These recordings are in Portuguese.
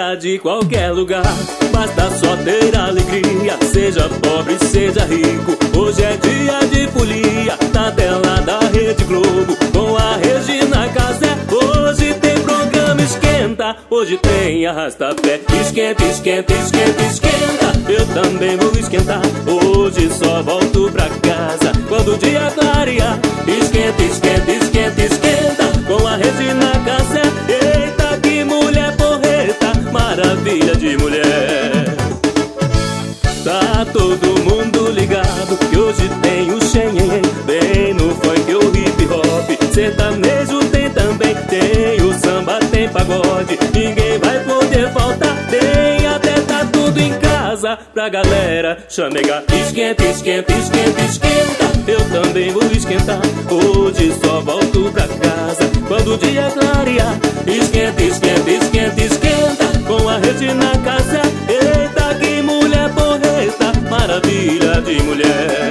seja de qualquer lugar, basta só ter alegria. Seja pobre, seja rico, hoje é dia de folia. Na tela da Rede Globo, com a Regina Casé. Hoje tem programa Esquenta, hoje tem Arrasta-Pé. Esquenta, esquenta, esquenta, esquenta, eu também vou esquentar. Hoje só volto pra casa quando o dia clarear. Esquenta, esquenta, esquenta, esquenta, com a Regina Casé. Eita, que mulher porreta, maravilha de mulher. Tá todo mundo ligado que hoje tem o xenhen. Bem no funk ou hip hop, sertanejo tem também. Tem o samba, tem pagode, ninguém vai poder faltar. Tem até tá tudo em casa pra galera chamegar. Esquenta, esquenta, esquenta, esquenta, eu também vou esquentar. Hoje só volto pra casa quando o dia clarear. Esquenta, esquenta, esquenta, esquenta, com a Regina Casé. Eita, que mulher porreta, maravilha de mulher.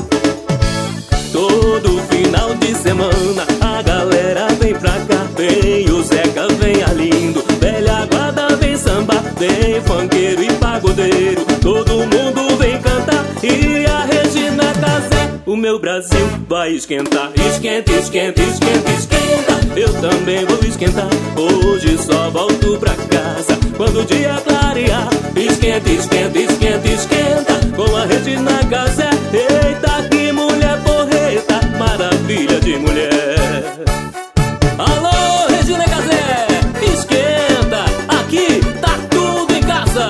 Todo final de semana a galera vem pra cá. Vem o Zeca, vem Arlindo, velha guarda vem samba. Vem funkeiro e pagodeiro, todo mundo vem cantar. E a Regina Casé, o meu Brasil vai esquentar. Esquenta, esquenta, esquenta, esquenta, eu também vou esquentar. Hoje só volto pra casa quando o dia clarear. Esquenta, esquenta, esquenta, esquenta, com a Regina Casé. Eita, que mulher porreta, maravilha de mulher. Alô, Regina Casé, esquenta, aqui tá tudo em casa.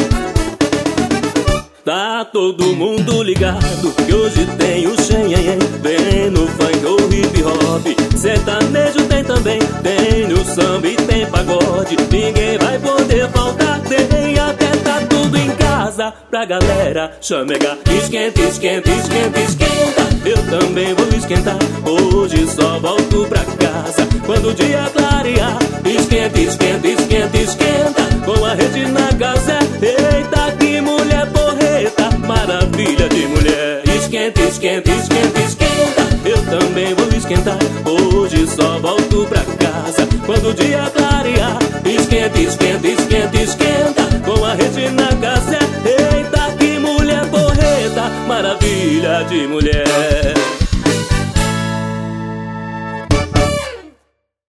Tá todo mundo ligado que hoje tem o xenhen. Vem no funk ou hip hop, sertanejo tem também. Tem no samba e tem pagode, ninguém vai poder faltar. Tem até tá tudo em casa pra galera chamegar. Esquenta, esquenta, esquenta, esquenta, eu também vou esquentar. Hoje só volto pra casa quando o dia clarear. Esquenta, esquenta,